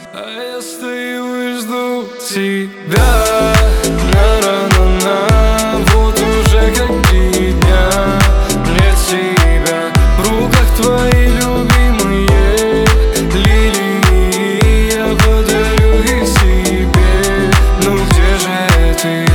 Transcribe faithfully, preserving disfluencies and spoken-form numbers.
А я стою и жду тебя. На-на-на-на. Вот уже какие дня нет тебя. В руках твои любимые лилии. Я подарю их себе. Ну где же ты?